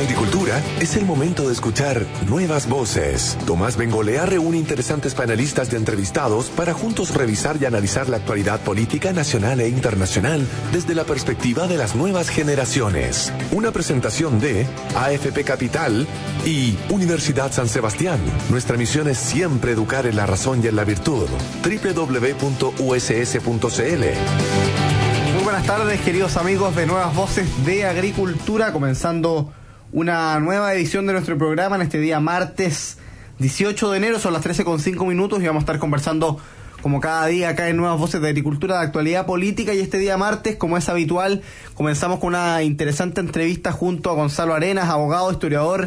agricultura, es el momento de escuchar nuevas voces. Tomás Bengolea reúne interesantes panelistas de entrevistados para juntos revisar y analizar la actualidad política nacional e internacional desde la perspectiva de las nuevas generaciones. Una presentación de AFP Capital y Universidad San Sebastián. Nuestra misión es siempre educar en la razón y en la virtud. www.uss.cl. Buenas tardes, queridos amigos de Nuevas Voces de Agricultura, comenzando una nueva edición de nuestro programa en este día martes 18 de enero, son las 13:05 y vamos a estar conversando como cada día acá en Nuevas Voces de Agricultura de actualidad política. Y este día martes, como es habitual, comenzamos con una interesante entrevista junto a Gonzalo Arenas, abogado, historiador,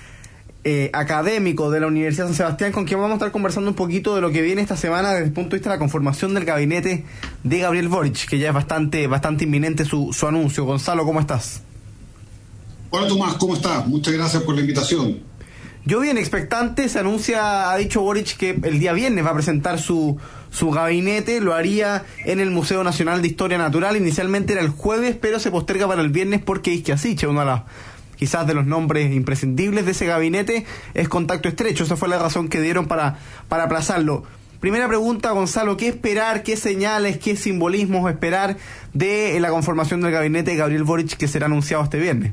académico de la Universidad San Sebastián, con quien vamos a estar conversando un poquito de lo que viene esta semana desde el punto de vista de la conformación del gabinete de Gabriel Boric, que ya es bastante inminente su anuncio. Gonzalo, ¿cómo estás? Hola Tomás, ¿cómo estás? Muchas gracias por la invitación. Yo bien expectante, se anuncia, ha dicho Boric que el día viernes va a presentar su gabinete, lo haría en el Museo Nacional de Historia Natural, inicialmente era el jueves, pero se posterga para el viernes porque Isquiasiche, uno de las quizás de los nombres imprescindibles de ese gabinete, es contacto estrecho. Esa fue la razón que dieron para aplazarlo. Primera pregunta, Gonzalo, ¿qué esperar, qué señales, qué simbolismos esperar de la conformación del gabinete de Gabriel Boric que será anunciado este viernes?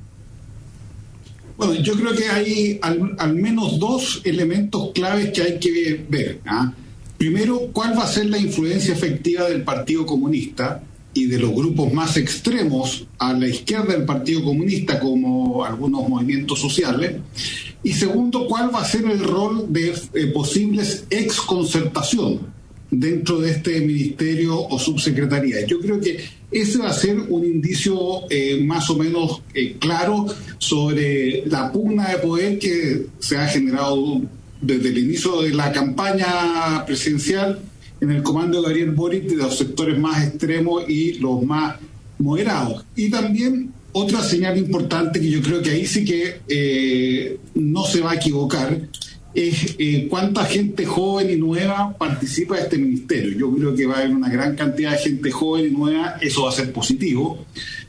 Bueno, yo creo que hay al menos dos elementos claves que hay que ver. Primero, ¿cuál va a ser la influencia efectiva del Partido Comunista y de los grupos más extremos a la izquierda del Partido Comunista, como algunos movimientos sociales? Y segundo, ¿cuál va a ser el rol de posibles exconcertación dentro de este ministerio o subsecretaría? Yo creo que ese va a ser un indicio más o menos claro sobre la pugna de poder que se ha generado desde el inicio de la campaña presidencial en el comando de Gabriel Boric, de los sectores más extremos y los más moderados. Y también otra señal importante que yo creo que ahí sí que no se va a equivocar es cuánta gente joven y nueva participa de este ministerio. Yo creo que va a haber una gran cantidad de gente joven y nueva, eso va a ser positivo,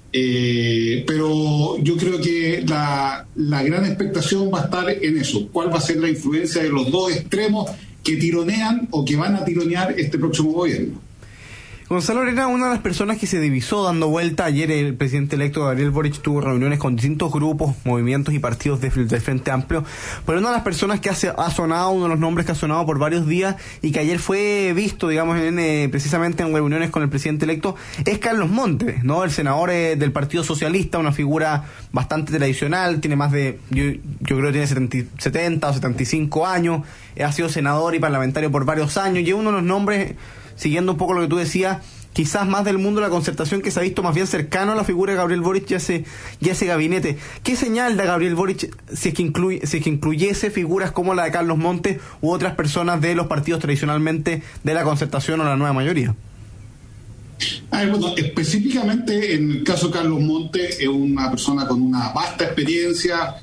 pero yo creo que la gran expectación va a estar en eso, cuál va a ser la influencia de los dos extremos que tironean o que van a tironear este próximo gobierno. Gonzalo Arenas, una de las personas que se divisó dando vuelta ayer, el presidente electo Gabriel Boric tuvo reuniones con distintos grupos, movimientos y partidos del Frente Amplio, pero una de las personas que ha sonado, uno de los nombres que ha sonado por varios días y que ayer fue visto, digamos, precisamente en reuniones con el presidente electo, es Carlos Montes, ¿no? El senador del Partido Socialista, una figura bastante tradicional, tiene más de, yo creo que tiene 70 o 75 años, ha sido senador y parlamentario por varios años, y es uno de los nombres, siguiendo un poco lo que tú decías, quizás más del mundo de la concertación, que se ha visto más bien cercano a la figura de Gabriel Boric y ese gabinete. ¿Qué señal da Gabriel Boric si es que incluyese figuras como la de Carlos Montes u otras personas de los partidos tradicionalmente de la concertación o la nueva mayoría? Bueno, específicamente en el caso de Carlos Montes, es una persona con una vasta experiencia,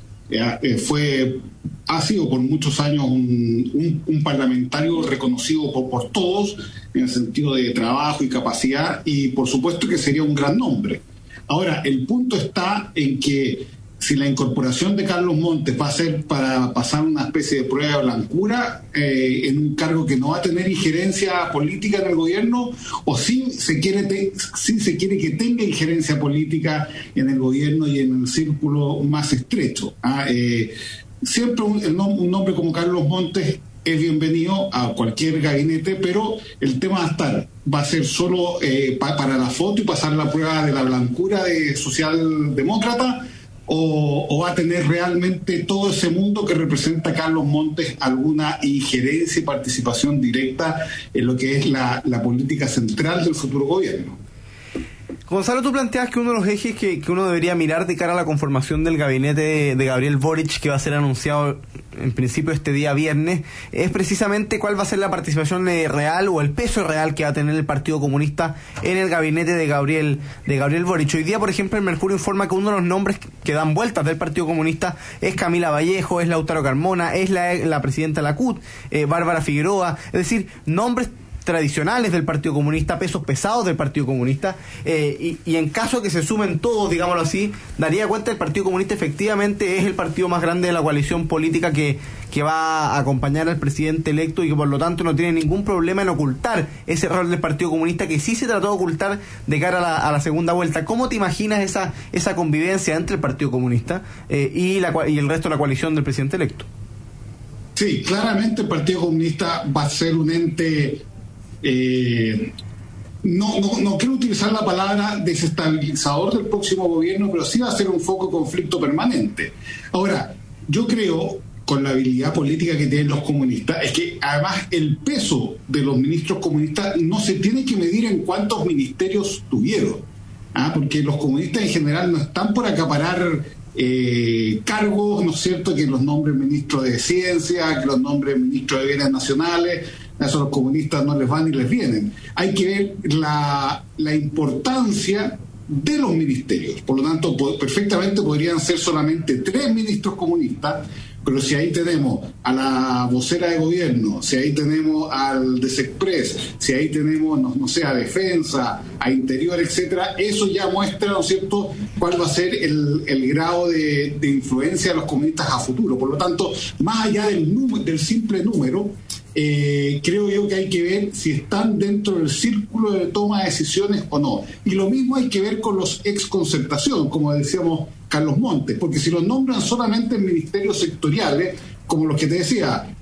ha sido por muchos años un parlamentario reconocido por todos en el sentido de trabajo y capacidad, y por supuesto que sería un gran nombre. Ahora, el punto está en que si la incorporación de Carlos Montes va a ser para pasar una especie de prueba de blancura en un cargo que no va a tener injerencia política en el gobierno, o si se quiere que tenga injerencia política en el gobierno y en el círculo más estrecho. Siempre un nombre como Carlos Montes es bienvenido a cualquier gabinete, pero el tema va a ser solo para la foto y pasar la prueba de la blancura de socialdemócrata, o va a tener realmente todo ese mundo que representa Carlos Montes alguna injerencia y participación directa en lo que es la política central del futuro gobierno. Gonzalo, tú planteas que uno de los ejes que uno debería mirar de cara a la conformación del gabinete de Gabriel Boric, que va a ser anunciado en principio este día viernes, es precisamente cuál va a ser la participación real o el peso real que va a tener el Partido Comunista en el gabinete de Gabriel Boric. Hoy día, por ejemplo, el Mercurio informa que uno de los nombres que dan vueltas del Partido Comunista es Camila Vallejo, es Lautaro Carmona, es la presidenta de la CUT, Bárbara Figueroa, es decir, nombres tradicionales del Partido Comunista, pesos pesados del Partido Comunista, y en caso de que se sumen todos, digámoslo así, daría cuenta que el Partido Comunista efectivamente es el partido más grande de la coalición política que va a acompañar al presidente electo y que por lo tanto no tiene ningún problema en ocultar ese rol del Partido Comunista que sí se trató de ocultar de cara a la segunda vuelta. ¿Cómo te imaginas esa convivencia entre el Partido Comunista y el resto de la coalición del presidente electo? Sí, claramente el Partido Comunista va a ser un ente, no quiero utilizar la palabra desestabilizador del próximo gobierno, pero sí va a ser un foco de conflicto permanente. Ahora, yo creo, con la habilidad política que tienen los comunistas, es que además el peso de los ministros comunistas no se tiene que medir en cuántos ministerios tuvieron, porque los comunistas en general no están por acaparar cargos, ¿no es cierto?, que los nombres ministros de Ciencia, que los nombres ministros de Bienes Nacionales. Eso a los comunistas no les van ni les vienen. Hay que ver la importancia de los ministerios. Por lo tanto, perfectamente podrían ser solamente 3 ministros comunistas, pero si ahí tenemos a la vocera de gobierno, si ahí tenemos al Desexpress, si ahí tenemos, no sé, a Defensa, a Interior, etcétera, eso ya muestra, ¿no es cierto?, cuál va a ser el grado de influencia de los comunistas a futuro. Por lo tanto, más allá del simple número, creo yo que hay que ver si están dentro del círculo de toma de decisiones o no. Y lo mismo hay que ver con los ex concertación, como decíamos Carlos Montes, porque si los nombran solamente en ministerios sectoriales, como los que te decía,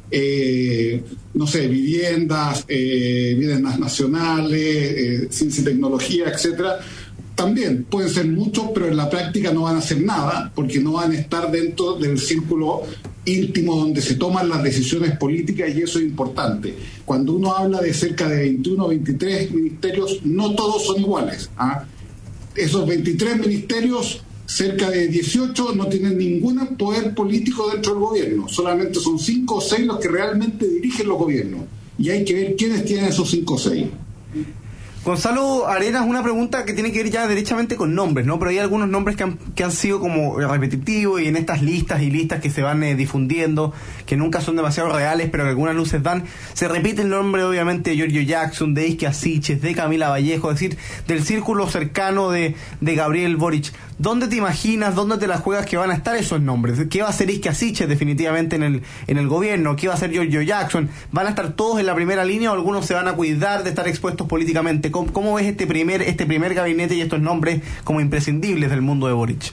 no sé, viviendas, bienes nacionales, ciencia y tecnología, etcétera, también pueden ser muchos, pero en la práctica no van a hacer nada, porque no van a estar dentro del círculo íntimo donde se toman las decisiones políticas, y eso es importante. Cuando uno habla de cerca de 21 o 23 ministerios, no todos son iguales. Esos 23 ministerios, cerca de 18 no tienen ningún poder político dentro del gobierno, solamente son 5 o 6 los que realmente dirigen los gobiernos, y hay que ver quiénes tienen esos 5 o 6. Gonzalo Arenas, una pregunta que tiene que ver ya derechamente con nombres, ¿no? Pero hay algunos nombres que han sido como repetitivos, y en estas listas que se van difundiendo, que nunca son demasiado reales, pero que algunas luces dan, se repite el nombre obviamente de Giorgio Jackson, de Isquia Siches, de Camila Vallejo, es decir, del círculo cercano de Gabriel Boric. ¿Dónde te imaginas, dónde te la juegas que van a estar esos nombres? ¿Qué va a hacer Isquia Siches definitivamente en el gobierno? ¿Qué va a hacer Giorgio Jackson? ¿Van a estar todos en la primera línea o algunos se van a cuidar de estar expuestos políticamente? ¿Cómo ves este primer gabinete y estos nombres como imprescindibles del mundo de Boric?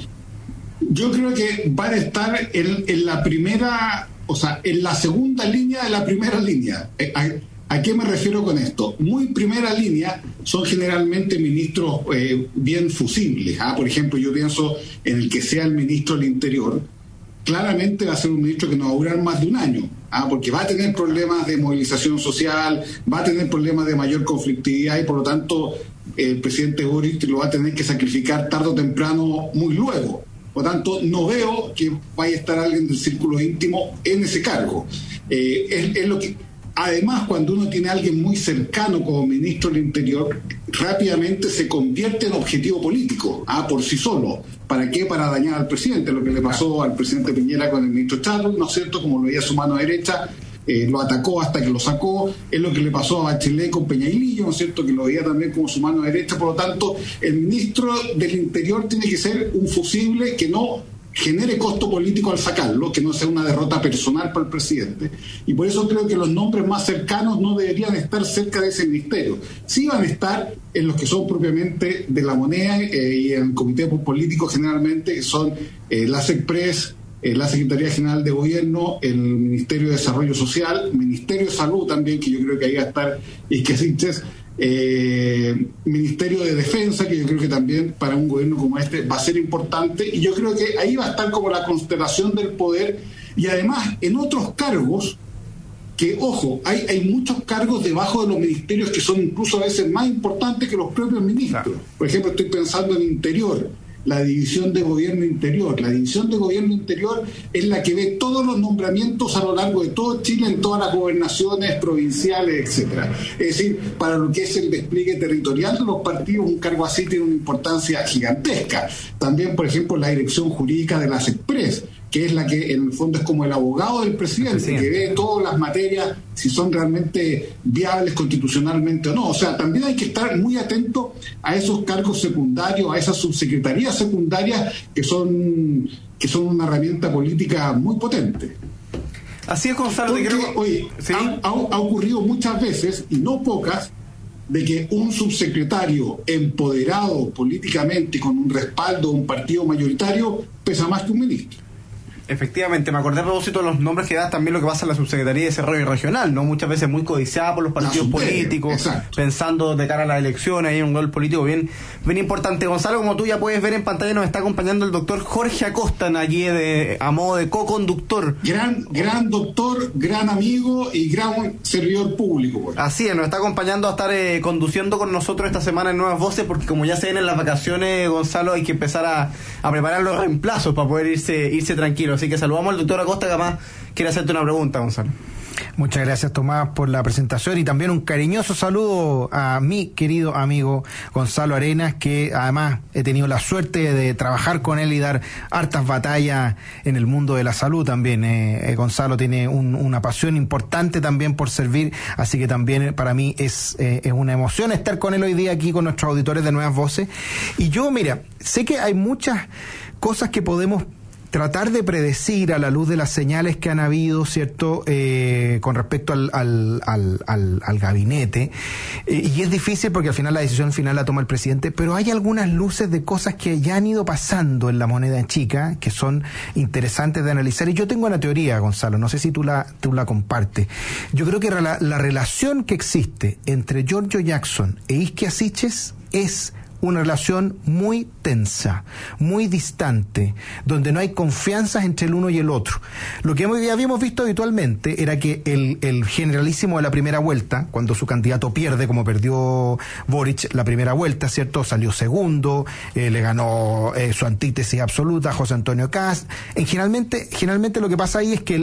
Yo creo que van a estar en la primera, o sea, en la segunda línea de la primera línea. ¿A qué me refiero con esto? Muy primera línea son generalmente ministros bien fusibles. Por ejemplo, yo pienso en el que sea el ministro del Interior. Claramente va a ser un ministro que no va a durar más de un año, porque va a tener problemas de movilización social, va a tener problemas de mayor conflictividad, y por lo tanto el presidente Boric lo va a tener que sacrificar tarde o temprano, muy luego. Por lo tanto, no veo que vaya a estar alguien del círculo íntimo en ese cargo. Es lo que... Además, cuando uno tiene a alguien muy cercano como ministro del Interior, rápidamente se convierte en objetivo político, por sí solo. ¿Para qué? Para dañar al presidente. Lo que le pasó al presidente Piñera con el ministro Chadwick, ¿no es cierto? Como lo veía su mano derecha, lo atacó hasta que lo sacó. Es lo que le pasó a Bachelet con Peñailillo, ¿no es cierto?, que lo veía también como su mano derecha. Por lo tanto, el ministro del Interior tiene que ser un fusible que no genere costo político al sacarlo, que no sea una derrota personal para el presidente. Y por eso creo que los nombres más cercanos no deberían estar cerca de ese ministerio. Sí van a estar en los que son propiamente de la moneda, y en el comité político generalmente, que son la SECPRES, la Secretaría General de Gobierno, el Ministerio de Desarrollo Social, Ministerio de Salud también, que yo creo que ahí va a estar Isquia Siches, Ministerio de Defensa, que yo creo que también para un gobierno como este va a ser importante, y yo creo que ahí va a estar como la constelación del poder. Y además en otros cargos que, ojo, hay muchos cargos debajo de los ministerios que son incluso a veces más importantes que los propios ministros. Claro. Por ejemplo, estoy pensando en Interior, la división de gobierno interior. La división de gobierno interior es la que ve todos los nombramientos a lo largo de todo Chile, en todas las gobernaciones provinciales, etcétera. Es decir, para lo que es el despliegue territorial de los partidos, un cargo así tiene una importancia gigantesca. También, por ejemplo, la dirección jurídica de la SECPRES, que es la que en el fondo es como el abogado del presidente, que ve todas las materias, si son realmente viables constitucionalmente o no. O sea, también hay que estar muy atento a esos cargos secundarios, a esas subsecretarías secundarias que son una herramienta política muy potente. Así es, Gonzalo. Porque, oye, ¿sí? ha ocurrido muchas veces, y no pocas, de que un subsecretario empoderado políticamente con un respaldo de un partido mayoritario pesa más que un ministro. Efectivamente, me acordé a propósito de los nombres que das también lo que pasa en la Subsecretaría de Desarrollo Regional, ¿no? Muchas veces muy codiciada por los partidos políticos, exacto, pensando de cara a las elecciones, hay un rol político bien importante. Gonzalo, como tú ya puedes ver en pantalla, nos está acompañando el doctor Jorge Acosta, allí a modo de co-conductor. Gran doctor, gran amigo y gran servidor público. Pues. Así es, nos está acompañando a estar conduciendo con nosotros esta semana en Nuevas Voces, porque como ya se ven en las vacaciones, Gonzalo, hay que empezar a preparar los reemplazos para poder irse tranquilo. Así que saludamos al doctor Acosta, que además quiere hacerte una pregunta, Gonzalo. Muchas gracias, Tomás, por la presentación y también un cariñoso saludo a mi querido amigo Gonzalo Arenas, que además he tenido la suerte de trabajar con él y dar hartas batallas en el mundo de la salud también. Gonzalo tiene una pasión importante también por servir, así que también para mí es una emoción estar con él hoy día aquí con nuestros auditores de Nuevas Voces. Y yo, mira, sé que hay muchas cosas que podemos tratar de predecir a la luz de las señales que han habido, ¿cierto?, con respecto al gabinete, y es difícil porque al final la decisión final la toma el presidente, pero hay algunas luces de cosas que ya han ido pasando en la moneda chica que son interesantes de analizar, y yo tengo una teoría, Gonzalo, no sé si tú la compartes. Yo creo que la relación que existe entre Giorgio Jackson e Isquia Siches es una relación muy tensa, muy distante, donde no hay confianza entre el uno y el otro. Lo que habíamos visto habitualmente era que el generalísimo de la primera vuelta, cuando su candidato pierde, como perdió Boric la primera vuelta, ¿cierto?, salió segundo, le ganó su antítesis absoluta, José Antonio Kast. Generalmente lo que pasa ahí es que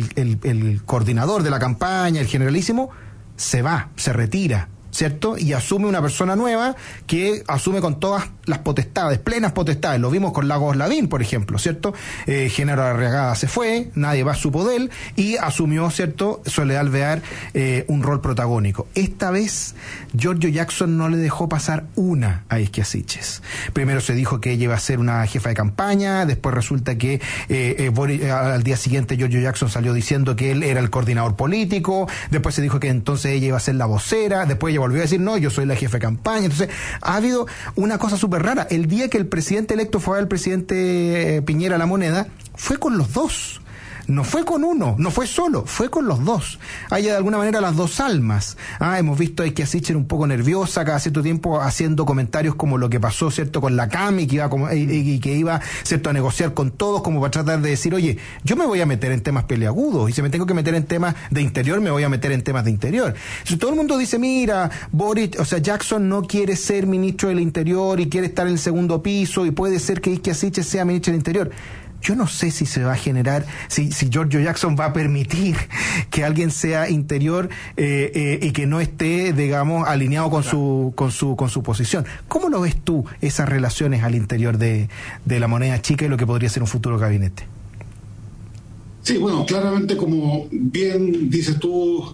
el coordinador de la campaña, el generalísimo, se retira, ¿cierto? Y asume una persona nueva que asume con todas las potestades, plenas potestades. Lo vimos con Lagos Lavín, por ejemplo, ¿cierto? Genaro Arriagada se fue, nadie más supo de él, y asumió, ¿cierto?, Soledad Alvear un rol protagónico. Esta vez Giorgio Jackson no le dejó pasar una a Isquia Siches. Primero se dijo que ella iba a ser una jefa de campaña, después resulta que al día siguiente Giorgio Jackson salió diciendo que él era el coordinador político, después se dijo que entonces ella iba a ser la vocera, después ella volvió a decir, no, yo soy la jefa de campaña. Entonces ha habido una cosa súper rara. El día que el presidente electo fue al presidente Piñera a La Moneda, fue con los dos. No fue con uno, no fue solo, fue con los dos. Hay de alguna manera las dos almas. Hemos visto a Isquia Siches un poco nerviosa cada cierto tiempo haciendo comentarios como lo que pasó, ¿cierto?, con la CAMI, que iba, ¿cierto?, a negociar con todos como para tratar de decir, oye, yo me voy a meter en temas peleagudos y si me tengo que meter en temas de interior, me voy a meter en temas de interior. Si todo el mundo dice, mira, Jackson no quiere ser ministro del Interior y quiere estar en el segundo piso y puede ser que Isquia Siches sea ministro del Interior. Yo no sé si se va a generar, si Giorgio Jackson va a permitir que alguien sea interior y que no esté, digamos, alineado con su posición. ¿Cómo lo ves tú, esas relaciones al interior de la moneda chica y lo que podría ser un futuro gabinete? Sí, bueno, claramente, como bien dices tú,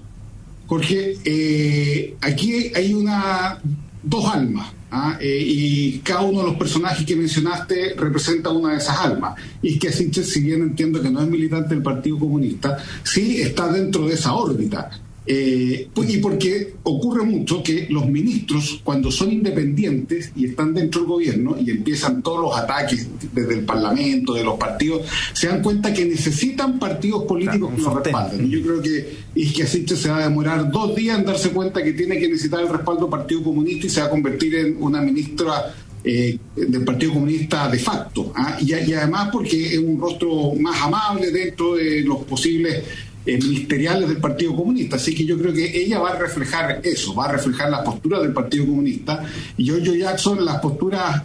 Jorge, aquí hay dos almas. Y cada uno de los personajes que mencionaste representa una de esas almas. Isquia Siches, si bien entiendo que no es militante del Partido Comunista, sí está dentro de esa órbita. Y porque ocurre mucho que los ministros, cuando son independientes y están dentro del gobierno y empiezan todos los ataques desde el Parlamento, de los partidos, se dan cuenta que necesitan partidos políticos que los respalden. Y yo creo que Isquia Siches se va a demorar 2 días en darse cuenta que tiene que necesitar el respaldo del Partido Comunista y se va a convertir en una ministra del Partido Comunista de facto. Y además porque es un rostro más amable dentro de los posibles ministeriales del Partido Comunista, así que yo creo que ella va a reflejar eso, va a reflejar las posturas del Partido Comunista, y Giorgio Jackson las posturas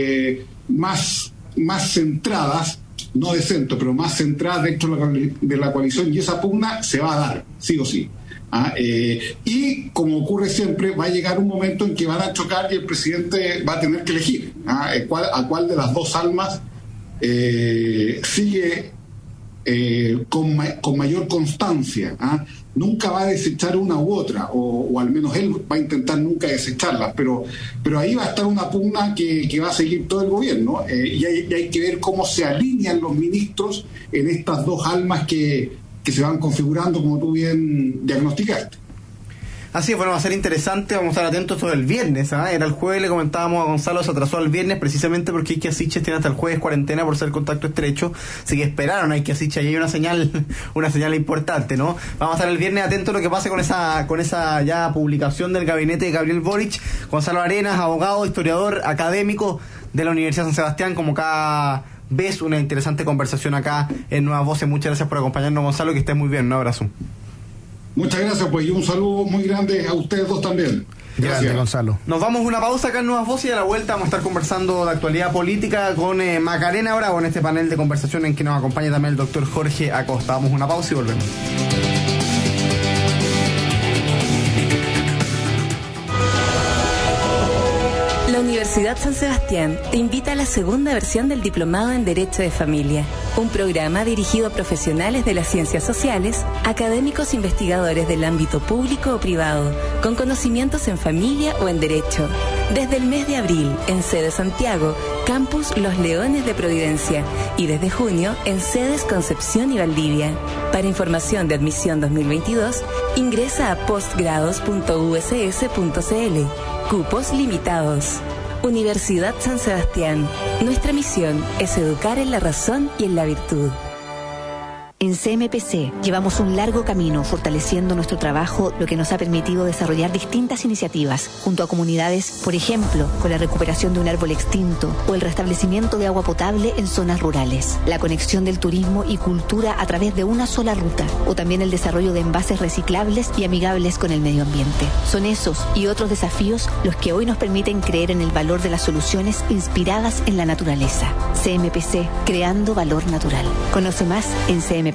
más centradas, no de centro, pero más centradas dentro de la coalición, y esa pugna se va a dar, sí o sí. Y como ocurre siempre, va a llegar un momento en que van a chocar y el presidente va a tener que elegir a cuál de las dos almas sigue con mayor constancia. Nunca va a desechar una u otra, o al menos él va a intentar nunca desecharlas, pero ahí va a estar una pugna que va a seguir todo el gobierno, y hay que ver cómo se alinean los ministros en estas dos almas que se van configurando, como tú bien diagnosticaste. Así es, bueno, va a ser interesante, vamos a estar atentos todo el viernes, Era el jueves, le comentábamos a Gonzalo, se atrasó al viernes precisamente porque Iquia Siches tiene hasta el jueves cuarentena por ser contacto estrecho, así que esperaron a Iquia Siches, ahí hay una señal importante, ¿no? Vamos a estar el viernes atentos a lo que pase con esa ya publicación del gabinete de Gabriel Boric. Gonzalo Arenas, abogado, historiador, académico de la Universidad de San Sebastián, como cada vez una interesante conversación acá en Nuevas Voces. Muchas gracias por acompañarnos, Gonzalo, que estés muy bien, un abrazo. Muchas gracias, pues, y un saludo muy grande a ustedes dos también. Gracias, Gonzalo. Nos vamos a una pausa acá en Nuevas Voces y a la vuelta vamos a estar conversando de actualidad política con Macarena Bravo en este panel de conversación en que nos acompaña también el doctor Jorge Acosta. Vamos a una pausa y volvemos. La Universidad San Sebastián te invita a la segunda versión del Diplomado en Derecho de Familia, un programa dirigido a profesionales de las ciencias sociales, académicos investigadores del ámbito público o privado, con conocimientos en familia o en derecho. Desde el mes de abril, en sede Santiago, Campus Los Leones de Providencia, y desde junio, en sedes Concepción y Valdivia. Para información de admisión 2022, ingresa a postgrados.uss.cl. Cupos limitados. Universidad San Sebastián. Nuestra misión es educar en la razón y en la virtud. En CMPC llevamos un largo camino fortaleciendo nuestro trabajo, lo que nos ha permitido desarrollar distintas iniciativas junto a comunidades, por ejemplo, con la recuperación de un árbol extinto o el restablecimiento de agua potable en zonas rurales, la conexión del turismo y cultura a través de una sola ruta, o también el desarrollo de envases reciclables y amigables con el medio ambiente. Son esos y otros desafíos los que hoy nos permiten creer en el valor de las soluciones inspiradas en la naturaleza. CMPC, creando valor natural. Conoce más en cmpc.com.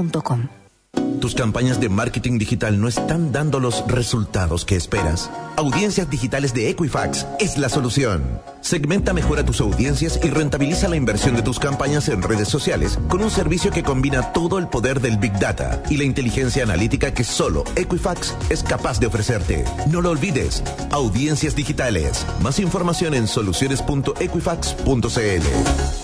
¿Tus campañas de marketing digital no están dando los resultados que esperas? Audiencias digitales de Equifax es la solución. Segmenta mejor a tus audiencias y rentabiliza la inversión de tus campañas en redes sociales con un servicio que combina todo el poder del Big Data y la inteligencia analítica que solo Equifax es capaz de ofrecerte. No lo olvides. Audiencias digitales. Más información en soluciones.equifax.cl.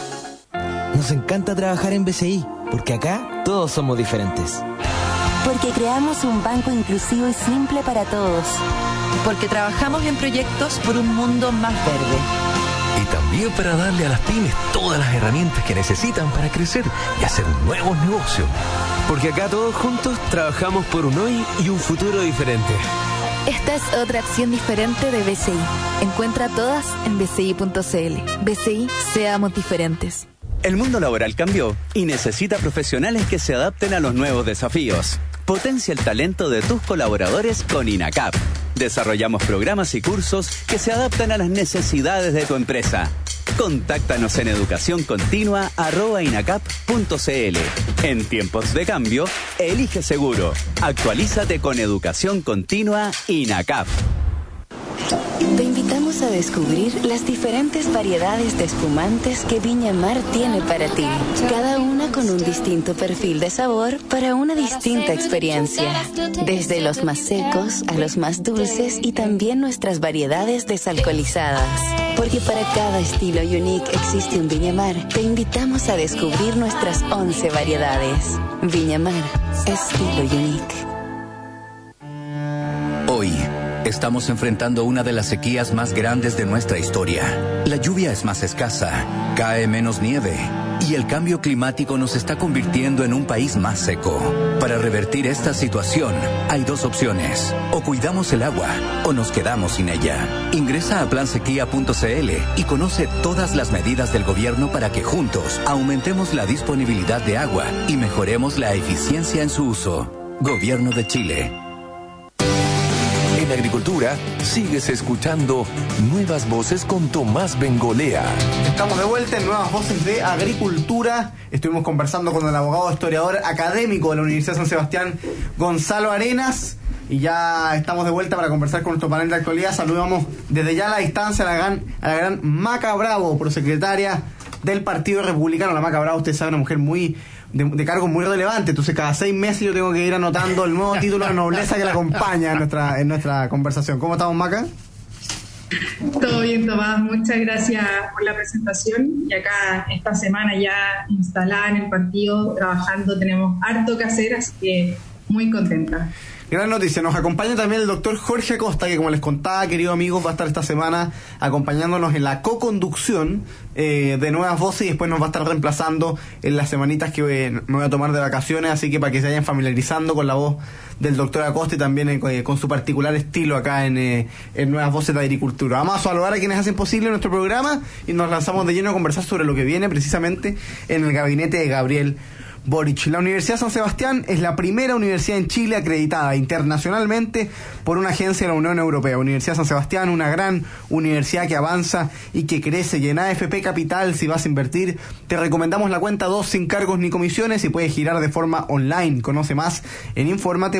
Nos encanta trabajar en BCI, porque acá todos somos diferentes. Porque creamos un banco inclusivo y simple para todos. Porque trabajamos en proyectos por un mundo más verde. Y también para darle a las pymes todas las herramientas que necesitan para crecer y hacer nuevos negocios. Porque acá todos juntos trabajamos por un hoy y un futuro diferente. Esta es otra acción diferente de BCI. Encuentra todas en bci.cl. BCI, seamos diferentes. El mundo laboral cambió y necesita profesionales que se adapten a los nuevos desafíos. Potencia el talento de tus colaboradores con INACAP. Desarrollamos programas y cursos que se adaptan a las necesidades de tu empresa. Contáctanos en educacioncontinua@inacap.cl. En tiempos de cambio, elige seguro. Actualízate con Educación Continua INACAP. Te invitamos a descubrir las diferentes variedades de espumantes que Viña Mar tiene para ti. Cada una con un distinto perfil de sabor para una distinta experiencia. Desde los más secos a los más dulces y también nuestras variedades desalcoholizadas. Porque para cada estilo unique existe un Viña Mar. Te invitamos a descubrir nuestras 11 variedades. Viña Mar, estilo unique. Hoy estamos enfrentando una de las sequías más grandes de nuestra historia. La lluvia es más escasa, cae menos nieve y el cambio climático nos está convirtiendo en un país más seco. Para revertir esta situación, hay dos opciones. O cuidamos el agua o nos quedamos sin ella. Ingresa a plansequía.cl y conoce todas las medidas del gobierno para que juntos aumentemos la disponibilidad de agua y mejoremos la eficiencia en su uso. Gobierno de Chile. En agricultura, sigues escuchando Nuevas Voces con Tomás Bengolea. Estamos de vuelta en Nuevas Voces de Agricultura. Estuvimos conversando con el abogado historiador académico de la Universidad de San Sebastián, Gonzalo Arenas. Y ya estamos de vuelta para conversar con nuestro panel de actualidad. Saludamos desde ya a la distancia a la gran Maca Bravo, prosecretaria del Partido Republicano. La Maca Bravo, usted sabe, una mujer muy de cargo muy relevante, entonces cada 6 meses yo tengo que ir anotando el nuevo título de nobleza que la acompaña en nuestra conversación. ¿Cómo estamos, Maca? Todo bien, Tomás, muchas gracias por la presentación. Y acá esta semana ya instalada en el partido, trabajando, tenemos harto que hacer, así que muy contenta. Gran noticia, nos acompaña también el doctor Jorge Acosta, que como les contaba, queridos amigos, va a estar esta semana acompañándonos en la co-conducción de Nuevas Voces, y después nos va a estar reemplazando en las semanitas que me voy a tomar de vacaciones, así que para que se vayan familiarizando con la voz del doctor Acosta y también con su particular estilo acá en Nuevas Voces de Agricultura. Vamos a saludar a quienes hacen posible nuestro programa y nos lanzamos de lleno a conversar sobre lo que viene precisamente en el gabinete de Gabriel Boric. La Universidad San Sebastián es la primera universidad en Chile acreditada internacionalmente por una agencia de la Unión Europea. Universidad San Sebastián, una gran universidad que avanza y que crece. Y en AFP Capital, si vas a invertir, te recomendamos la cuenta 2 sin cargos ni comisiones y puedes girar de forma online. Conoce más en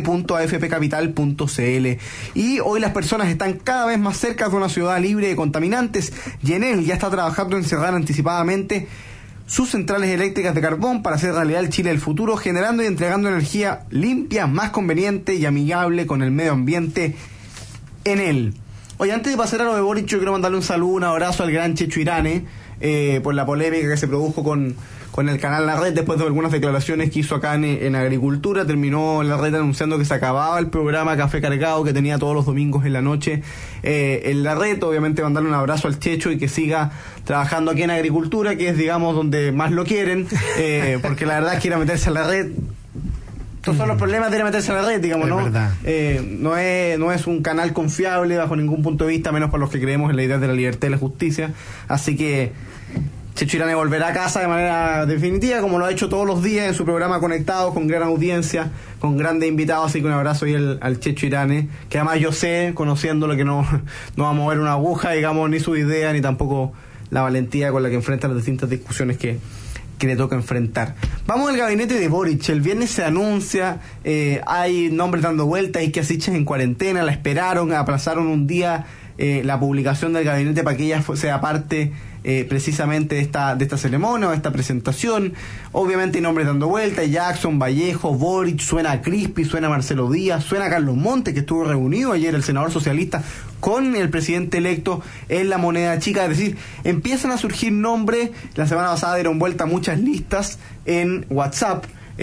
informate.afpcapital.cl. Y hoy las personas están cada vez más cerca de una ciudad libre de contaminantes, y Enel ya está trabajando en cerrar anticipadamente sus centrales eléctricas de carbón para hacer realidad el Chile del futuro, generando y entregando energía limpia, más conveniente y amigable con el medio ambiente en él. Oye, antes de pasar a lo de Boric, yo quiero mandarle un saludo, un abrazo al gran Checho Irane por la polémica que se produjo con el canal La Red después de algunas declaraciones que hizo acá en Agricultura. Terminó La Red anunciando que se acababa el programa Café Cargado que tenía todos los domingos en la noche en La Red. Obviamente mandarle un abrazo al Checho y que siga trabajando aquí en Agricultura, que es, digamos, donde más lo quieren, porque la verdad es que ir a meterse a La Red, estos son los problemas de ir a meterse a La Red, digamos, ¿no? No es un canal confiable bajo ningún punto de vista, menos para los que creemos en la idea de la libertad y la justicia. Así que Checho Irane volverá a casa de manera definitiva, como lo ha hecho todos los días en su programa Conectados, con gran audiencia, con grandes invitados. Así que un abrazo ahí al Checho Irane, que además yo sé, conociéndolo, que no va a mover una aguja, digamos, ni su idea, ni tampoco la valentía con la que enfrenta las distintas discusiones que le toca enfrentar. Vamos al gabinete de Boric. El viernes se anuncia, hay nombres dando vueltas, hay que Asiches en cuarentena, la esperaron, aplazaron un día la publicación del gabinete para que ella sea parte precisamente de esta ceremonia o de esta presentación. Obviamente hay nombres dando vueltas: Jackson, Vallejo, Boric, suena a Crispi, suena a Marcelo Díaz, suena a Carlos Montes, que estuvo reunido ayer, el senador socialista, con el presidente electo en la Moneda Chica. Es decir, empiezan a surgir nombres. La semana pasada dieron vuelta muchas listas en WhatsApp.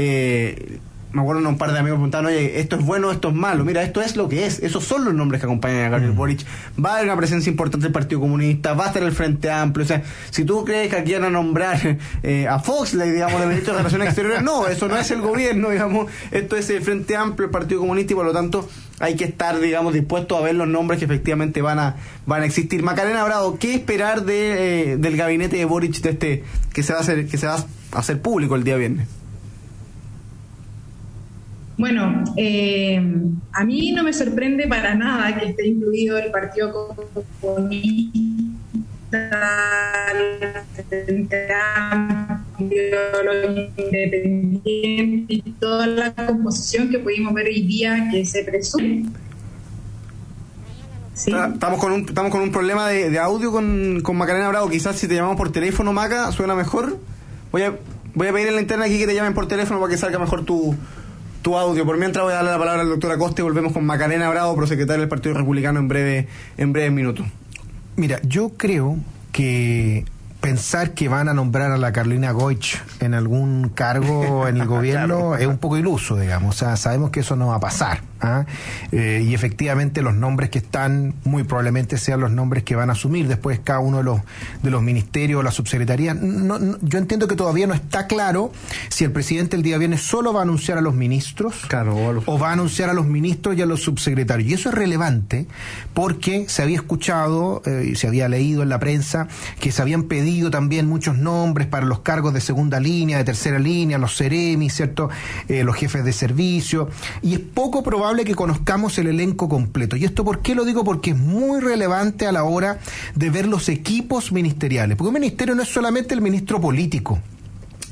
Me acuerdo un par de amigos preguntaban: oye, esto es bueno, esto es malo. Mira, esto es lo que es. Esos son los nombres que acompañan a Gabriel Boric. Va a haber una presencia importante del Partido Comunista, va a estar el Frente Amplio. O sea, si tú crees que aquí van a nombrar a Foxley, digamos, de ministro de Relaciones Exteriores, no, eso no es el gobierno, digamos. Esto es el Frente Amplio, el Partido Comunista, y por lo tanto hay que estar, digamos, dispuestos a ver los nombres que efectivamente van a existir. Macarena Bravo, ¿qué esperar del gabinete de Boric, que se va a hacer público el día viernes? Bueno, a mí no me sorprende para nada que esté incluido el Partido Comunista, los independientes y toda la composición que pudimos ver hoy día que se presume. ¿Sí? Estamos con un problema de audio con Macarena Bravo. Quizás si te llamamos por teléfono, Maca, suena mejor. Voy a pedir en la interna aquí que te llamen por teléfono para que salga mejor tu audio. Por mientras voy a darle la palabra al doctor Acosta y volvemos con Macarena Bravo, prosecretaria del Partido Republicano, en breves minutos. Mira, yo creo que pensar que van a nombrar a la Carolina Goich en algún cargo en el gobierno claro, es un poco iluso, digamos. O sea, sabemos que eso no va a pasar, ¿ah? Y efectivamente los nombres que están muy probablemente sean los nombres que van a asumir después cada uno de los ministerios o la subsecretaría. Yo entiendo que todavía no está claro si el presidente el día viernes solo va a anunciar a los ministros, claro, o va a anunciar a los ministros y a los subsecretarios. Y eso es relevante porque se había escuchado y se había leído en la prensa que se habían pedido también muchos nombres para los cargos de segunda línea, de tercera línea, los seremis, ¿cierto? Los jefes de servicio, y es poco probable que conozcamos el elenco completo. ¿Y esto por qué lo digo? Porque es muy relevante a la hora de ver los equipos ministeriales, porque un ministerio no es solamente el ministro político.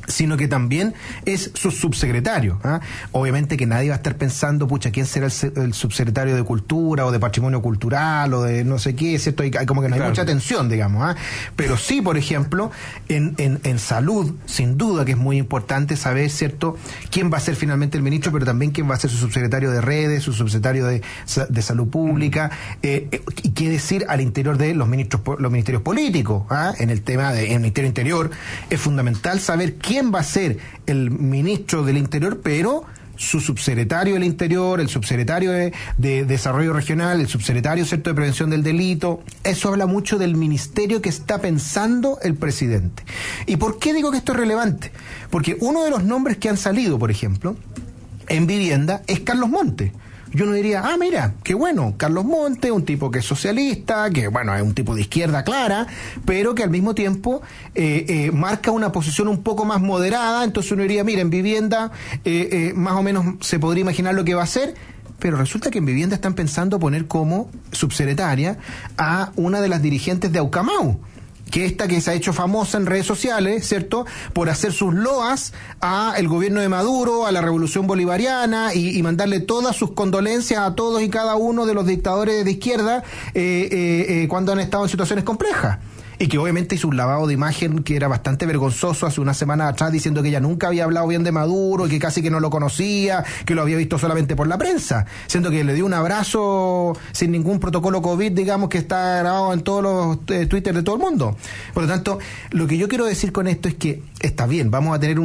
sino que también es su subsecretario. Obviamente que nadie va a estar pensando, pucha, ¿quién será el subsecretario de Cultura o de Patrimonio Cultural o de no sé qué? ¿Cierto? Hay como que no hay mucha atención, digamos. Pero sí, por ejemplo, en salud, sin duda que es muy importante saber, ¿cierto?, quién va a ser finalmente el ministro, pero también quién va a ser su subsecretario de redes, su subsecretario de salud pública, y qué decir al interior de los ministerios políticos. En el tema del Ministerio Interior es fundamental saber quién va a ser el ministro del Interior, pero su subsecretario del Interior, el subsecretario de Desarrollo Regional, el subsecretario, ¿cierto?, de Prevención del Delito. Eso habla mucho del ministerio que está pensando el presidente. ¿Y por qué digo que esto es relevante? Porque uno de los nombres que han salido, por ejemplo, en vivienda es Carlos Montes. Y uno diría, mira, qué bueno, Carlos Montes, un tipo que es socialista, que bueno, es un tipo de izquierda clara, pero que al mismo tiempo marca una posición un poco más moderada. Entonces uno diría, mira, en vivienda más o menos se podría imaginar lo que va a hacer, pero resulta que en vivienda están pensando poner como subsecretaria a una de las dirigentes de Aucamau, que se ha hecho famosa en redes sociales, ¿cierto?, por hacer sus loas a el gobierno de Maduro, a la revolución bolivariana, y mandarle todas sus condolencias a todos y cada uno de los dictadores de izquierda cuando han estado en situaciones complejas. Y que obviamente hizo un lavado de imagen que era bastante vergonzoso hace una semana atrás, diciendo que ella nunca había hablado bien de Maduro, y que casi que no lo conocía, que lo había visto solamente por la prensa, siendo que le dio un abrazo sin ningún protocolo COVID, digamos, que está grabado en todos los Twitter de todo el mundo. Por lo tanto, lo que yo quiero decir con esto es que está bien, vamos a tener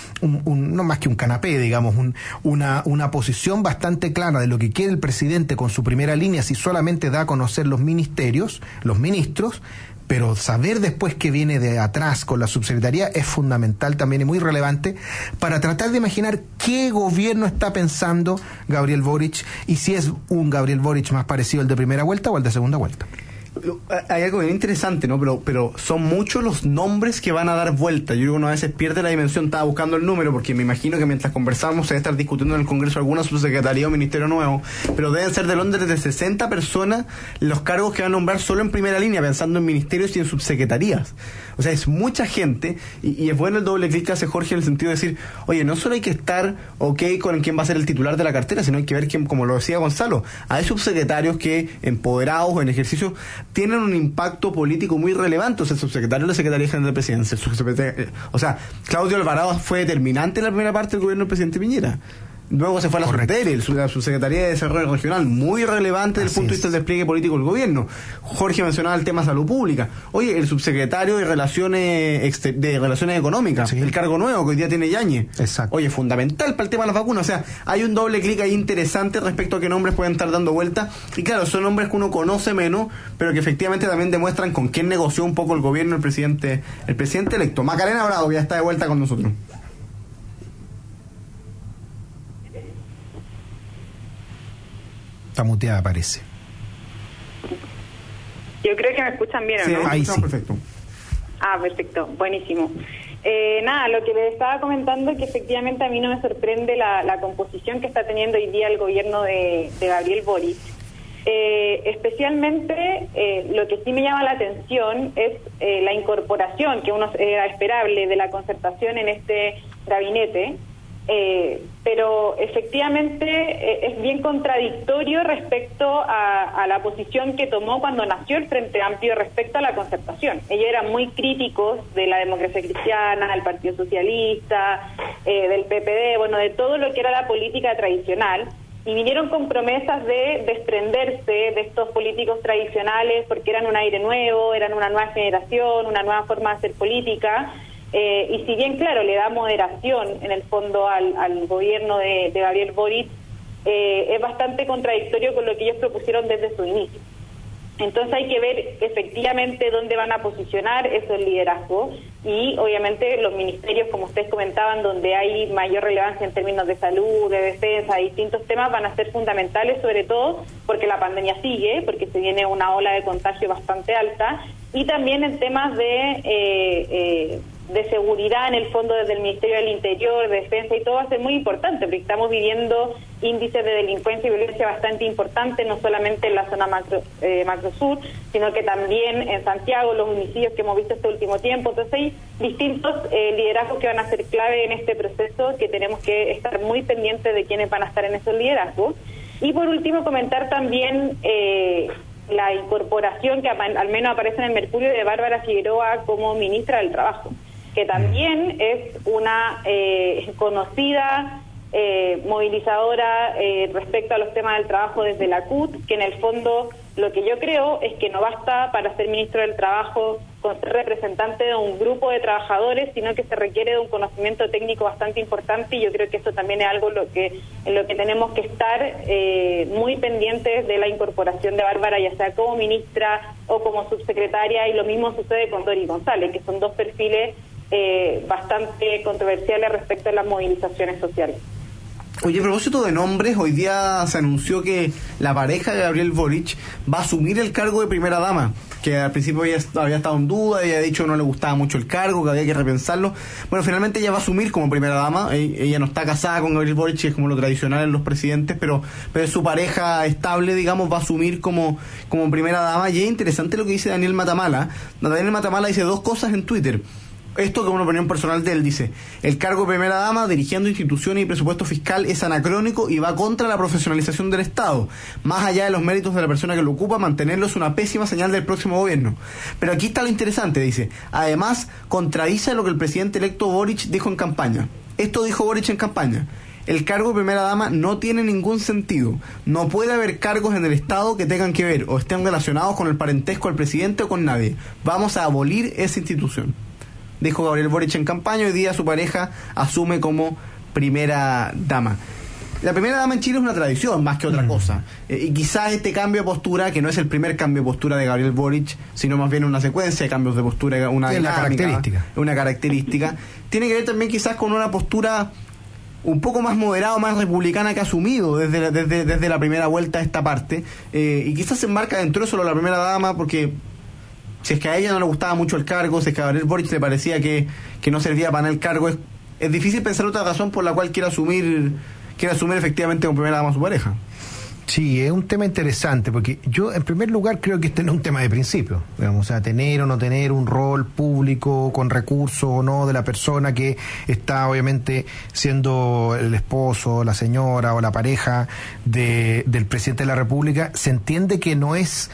no más que un canapé, digamos, una posición bastante clara de lo que quiere el presidente con su primera línea, si solamente da a conocer los ministerios, los ministros. Pero saber después qué viene de atrás con la subsecretaría es fundamental también y muy relevante para tratar de imaginar qué gobierno está pensando Gabriel Boric, y si es un Gabriel Boric más parecido al de primera vuelta o al de segunda vuelta. Hay algo bien interesante, ¿no? Pero son muchos los nombres que van a dar vuelta. Yo creo que uno a veces pierde la dimensión. Estaba buscando el número porque me imagino que mientras conversamos se debe estar discutiendo en el Congreso alguna subsecretaría o ministerio nuevo, pero deben ser de Londres de 60 personas los cargos que van a nombrar solo en primera línea, pensando en ministerios y en subsecretarías. O sea, es mucha gente, y es bueno el doble clic que hace Jorge en el sentido de decir, oye, no solo hay que estar con quién va a ser el titular de la cartera, sino hay que ver quién, como lo decía Gonzalo, hay subsecretarios que, empoderados o en ejercicio, tienen un impacto político muy relevante. O sea, el subsecretario de la Secretaría General de Presidencia, o sea, Claudio Alvarado fue determinante en la primera parte del gobierno del presidente Piñera. Luego se fue a la Subsecretaría de Desarrollo Regional, muy relevante desde el punto de vista del despliegue político del gobierno. Jorge mencionaba el tema salud pública. Oye, el subsecretario de Relaciones Económicas, el cargo nuevo que hoy día tiene Yáñez. Exacto. Oye, fundamental para el tema de las vacunas. O sea, hay un doble clic ahí interesante respecto a qué nombres pueden estar dando vuelta. Y claro, son nombres que uno conoce menos, pero que efectivamente también demuestran con quién negoció un poco el gobierno el presidente electo. Macarena Bravo, que ya está de vuelta con nosotros. Está muteada, parece. Yo creo que me escuchan bien, ¿o no? Ahí sí. Perfecto. Perfecto, buenísimo. Nada, lo que les estaba comentando es que efectivamente a mí no me sorprende la composición que está teniendo hoy día el gobierno de Gabriel Boric. Especialmente lo que sí me llama la atención es la incorporación, que uno era esperable, de la concertación en este gabinete. Pero efectivamente es bien contradictorio respecto a la posición que tomó cuando nació el Frente Amplio respecto a la concertación. Ellos eran muy críticos de la democracia cristiana, del Partido Socialista, del PPD, bueno, de todo lo que era la política tradicional, y vinieron con promesas de desprenderse de estos políticos tradicionales porque eran un aire nuevo, eran una nueva generación, una nueva forma de hacer política. Y si bien, claro, le da moderación en el fondo al gobierno de Gabriel Boric, es bastante contradictorio con lo que ellos propusieron desde su inicio. Entonces hay que ver efectivamente dónde van a posicionar esos liderazgos, y obviamente los ministerios, como ustedes comentaban, donde hay mayor relevancia en términos de salud, de defensa, distintos temas, van a ser fundamentales, sobre todo porque la pandemia sigue, porque se viene una ola de contagio bastante alta, y también en temas de de seguridad en el fondo desde el Ministerio del Interior, de Defensa y todo va a ser muy importante, porque estamos viviendo índices de delincuencia y violencia bastante importantes, no solamente en la zona macro sur, sino que también en Santiago, los homicidios que hemos visto este último tiempo. Entonces hay distintos liderazgos que van a ser clave en este proceso, que tenemos que estar muy pendientes de quiénes van a estar en esos liderazgos. Y por último comentar también la incorporación que al menos aparece en el Mercurio de Bárbara Figueroa como ministra del Trabajo, que también es una conocida movilizadora respecto a los temas del trabajo desde la CUT, que en el fondo lo que yo creo es que no basta para ser ministro del Trabajo con ser representante de un grupo de trabajadores, sino que se requiere de un conocimiento técnico bastante importante, y yo creo que eso también es algo en lo que tenemos que estar muy pendientes de la incorporación de Bárbara, ya sea como ministra o como subsecretaria, y lo mismo sucede con Dori González, que son dos perfiles bastante controversiales respecto a las movilizaciones sociales. Oye, a propósito de nombres, hoy día se anunció que la pareja de Gabriel Boric va a asumir el cargo de primera dama, que al principio había estado en duda, había dicho que no le gustaba mucho el cargo, que había que repensarlo. Bueno, finalmente ella va a asumir como primera dama. Ella no está casada con Gabriel Boric, que es como lo tradicional en los presidentes, pero su pareja estable, digamos, va a asumir como primera dama. Y es interesante lo que dice Daniel Matamala. Daniel Matamala dice dos cosas en Twitter. Esto que es una opinión personal de él, dice: el cargo de primera dama dirigiendo instituciones y presupuesto fiscal es anacrónico y va contra la profesionalización del Estado. Más allá de los méritos de la persona que lo ocupa, mantenerlo es una pésima señal del próximo gobierno. Pero aquí está lo interesante, dice: además contradice lo que el presidente electo Boric dijo en campaña. Esto dijo Boric en campaña: el cargo de primera dama no tiene ningún sentido. No puede haber cargos en el Estado que tengan que ver o estén relacionados con el parentesco del presidente o con nadie. Vamos a abolir esa institución. Dijo Gabriel Boric en campaña. Hoy día su pareja asume como primera dama. La primera dama en Chile es una tradición más que otra cosa. Y quizás este cambio de postura, que no es el primer cambio de postura de Gabriel Boric, sino más bien una secuencia de cambios de postura, una característica, tiene que ver también quizás con una postura un poco más moderada, más republicana que ha asumido desde la primera vuelta a esta parte. Y quizás se enmarca dentro de eso la primera dama, porque si es que a ella no le gustaba mucho el cargo, si es que a Gabriel Boric le parecía que no servía para el cargo, es difícil pensar otra razón por la cual quiera asumir efectivamente como primera dama a su pareja. Sí, es un tema interesante, porque yo en primer lugar creo que este no es un tema de principio, digamos, o sea, tener o no tener un rol público con recursos o no de la persona que está obviamente siendo el esposo, la señora o la pareja del presidente de la República. Se entiende que no es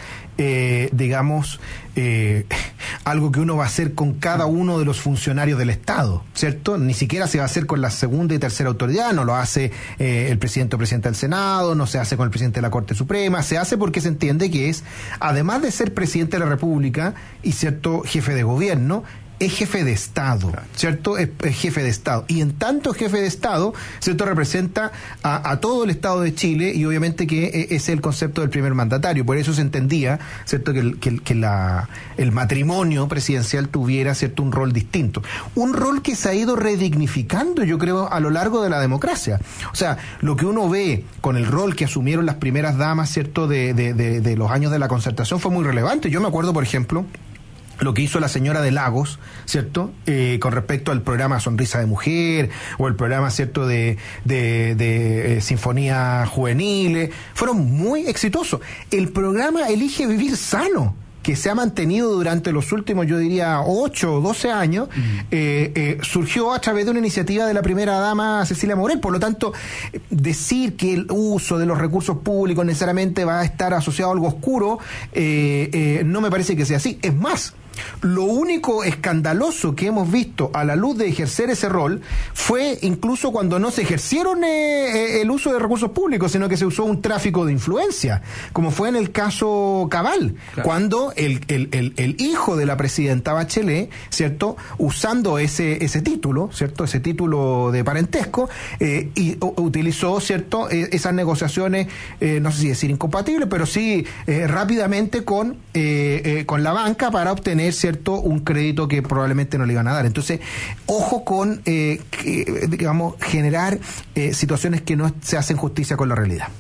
algo que uno va a hacer con cada uno de los funcionarios del Estado, ¿cierto? Ni siquiera se va a hacer con la segunda y tercera autoridad, no lo hace el presidente o presidenta del Senado, no se hace con el presidente de la Corte Suprema, se hace porque se entiende que es, además de ser presidente de la República y cierto jefe de gobierno, es jefe de Estado, ¿cierto? Es jefe de Estado. Y en tanto jefe de Estado, ¿cierto? Representa a todo el Estado de Chile, y obviamente que es el concepto del primer mandatario. Por eso se entendía, ¿cierto? Que el matrimonio presidencial tuviera, ¿cierto? Un rol distinto. Un rol que se ha ido redignificando, yo creo, a lo largo de la democracia. O sea, lo que uno ve con el rol que asumieron las primeras damas, ¿cierto? De los años de la Concertación fue muy relevante. Yo me acuerdo, por ejemplo, lo que hizo la señora de Lagos, ¿cierto? Con respecto al programa Sonrisa de Mujer, o el programa, ¿cierto?, de Sinfonía Juveniles, fueron muy exitosos. El programa Elige Vivir Sano, que se ha mantenido durante los últimos, yo diría, 8 o 12 años, surgió a través de una iniciativa de la primera dama Cecilia Morel. Por lo tanto, decir que el uso de los recursos públicos necesariamente va a estar asociado a algo oscuro, no me parece que sea así. Es más, lo único escandaloso que hemos visto a la luz de ejercer ese rol fue incluso cuando no se ejercieron el uso de recursos públicos, sino que se usó un tráfico de influencia, como fue en el caso Cabal, claro, cuando el hijo de la presidenta Bachelet, ¿cierto?, usando ese título, ¿cierto?, ese título de parentesco, y utilizó, ¿cierto?, esas negociaciones, no sé si decir incompatibles, pero sí rápidamente con la banca para obtener, ¿cierto?, un crédito que probablemente no le iban a dar. Entonces, ojo con, digamos, generar situaciones que no se hacen justicia con la realidad.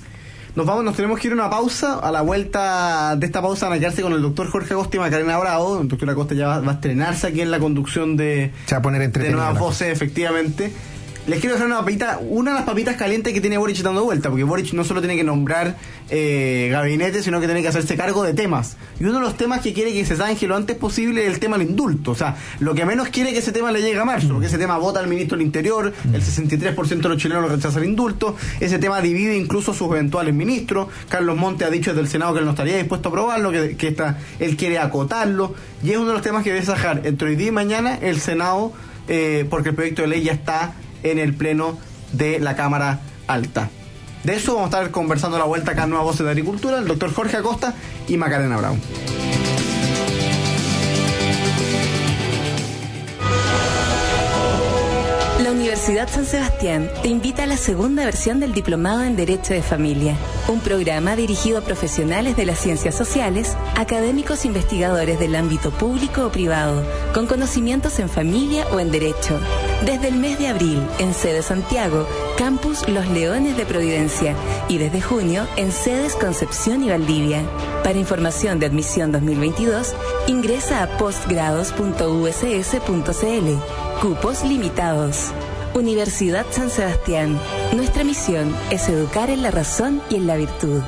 Nos tenemos que ir a una pausa. A la vuelta de esta pausa van a quedarse con el doctor Jorge Acosta y Macarena Bravo. El doctor Acosta ya va a estrenarse aquí en la conducción de Nuevas Voces, efectivamente. Les quiero dejar una de las papitas calientes que tiene Boric dando vuelta, porque Boric no solo tiene que nombrar gabinete, sino que tiene que hacerse cargo de temas. Y uno de los temas que quiere que se zanje lo antes posible es el tema del indulto. O sea, lo que menos quiere que ese tema le llegue a marzo, porque ese tema vota al ministro del Interior, el 63% de los chilenos rechaza el indulto, ese tema divide incluso a sus eventuales ministros. Carlos Montes ha dicho desde el Senado que él no estaría dispuesto a aprobarlo, que él quiere acotarlo, y es uno de los temas que debe zanjar entre hoy día y mañana el Senado, porque el proyecto de ley ya está en el pleno de la Cámara Alta. De eso vamos a estar conversando a la vuelta acá en Nuevas Voces de Agricultura, el doctor Jorge Acosta y Macarena Bravo. La Universidad San Sebastián te invita a la segunda versión del Diplomado en Derecho de Familia, un programa dirigido a profesionales de las ciencias sociales, académicos investigadores del ámbito público o privado, con conocimientos en familia o en derecho. Desde el mes de abril, en sede Santiago, Campus Los Leones de Providencia, y desde junio, en sedes Concepción y Valdivia. Para información de admisión 2022, ingresa a postgrados.uss.cl. Cupos limitados. Universidad San Sebastián. Nuestra misión es educar en la razón y en la virtud.